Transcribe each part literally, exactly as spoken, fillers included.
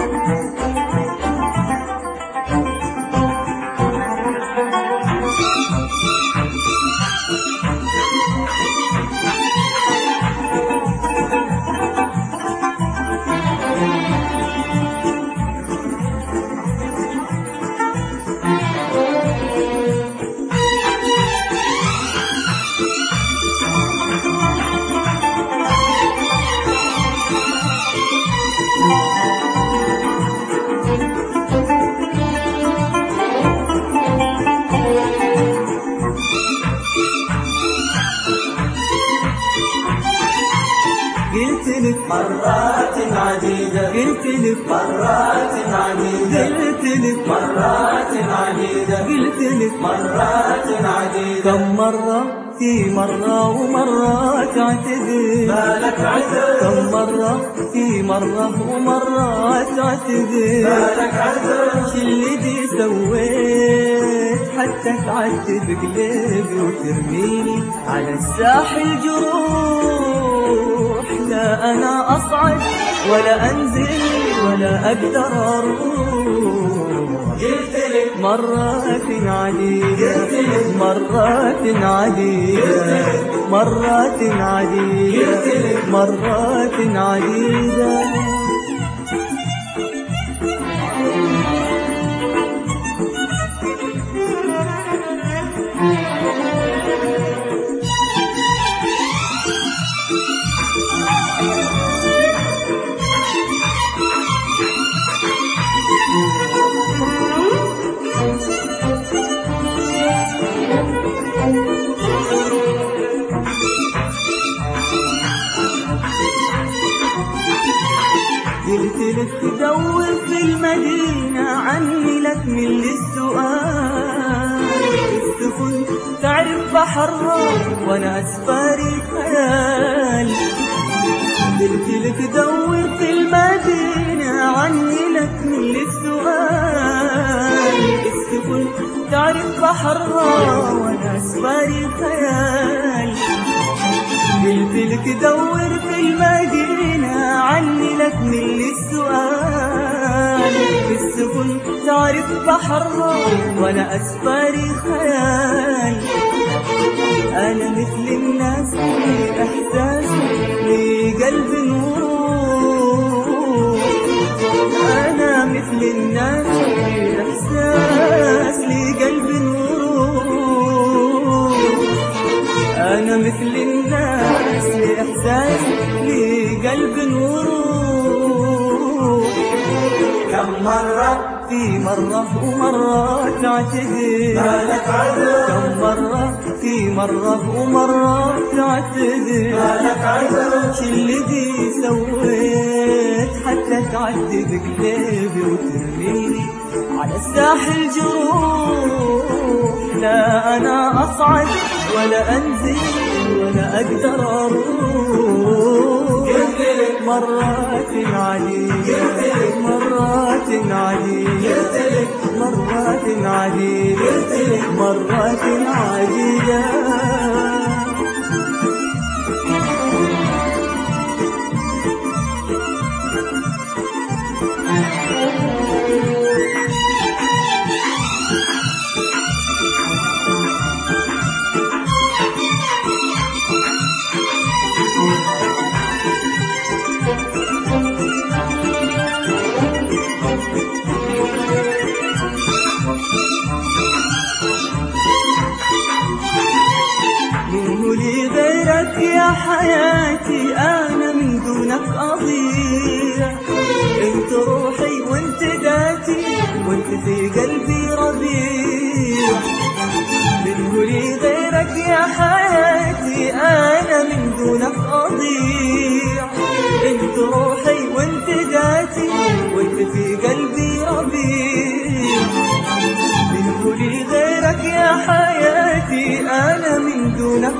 قلت لك مرات عديدة، قلت لك مرات عديدة، قلت لك مرات عديدة، قلت لك مرات عديدة. كم مرة في مرة ومرة تعتذر، مالك عذر. كم مرة في مرة ومرة تعتذر، مالك عذر. شو اللي دي سويت حتى تعذب قلبي وترميني على الساحل جروح؟ لا أنا أصعد ولا أنزل ولا أقدر أروح. قلت لك مرات عديدة، قلت لك مرات عديدة، مرات عديدة، قلت لك مرات عديدة. قلت لك تدور في المدينة عني لك من السؤال، السفن تعرف بحرها وانا اسفاري خيال. قلت لك دور في المدينة عني لك من السؤال، السفن تعرف بحرها وانا اسفاري خيال. قلت لك دور في المدينة عني لك من السؤال، السفن تعرف بحرها وانا اسفاري خيال. انا مثل الناس لي احساس لي قلب نور، انا مثل الناس لي احساس لي قلب نور، انا مثل الناس لإحساس لي قلب نور. كم مرة في مرة ومرة تعتذر، مالك عذر. كم مرة في مرة ومرة تعتذر، مالك عذر. شو اللي دي سويت حتى تعذب قلبي وترميني على الساحل جروح؟ لا أنا أصعد ولا أنزل ولا أقدر أروح. قلت لك مرات عديدة، مرات عديدة، قلت لك مرات عديدة، مرات عديدة. منه لي غيرك يا حياتي، أنا من دونك أضيع. انت روحي وانت ذاتي وانت في قلبي ربيع. منه لي غيرك يا حياتي، أنا من دونك أضيع. انت روحي وانت ذاتي وانت في قلبي ربيع. منه لي غيرك يا حياتي، أنا من دونك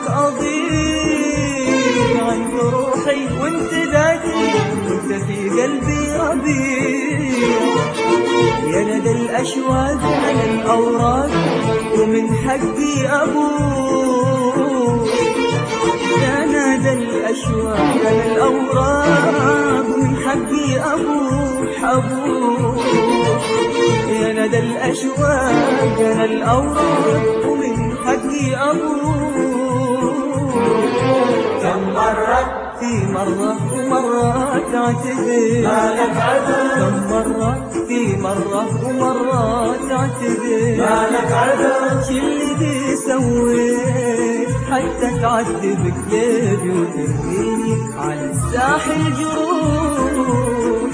أضيع. انت روحي وانت ذاتي وانت في قلبي ربيع. يا ندى الأشواق على الأوراق ومن حقي أبوك، يا ندى الأشواق على الأوراق ومن حقي أبوك أبوك، يا ندى الأشواق على الأوراق ومن حقي أبوك. كم مرة في مرة ومرة تعتذر مالك عذر، كم مرة في مرة ومرة تعتذر مالك عذر، شي اللي سويت حتى تعذب كلابي وترميني على الساحل جروح.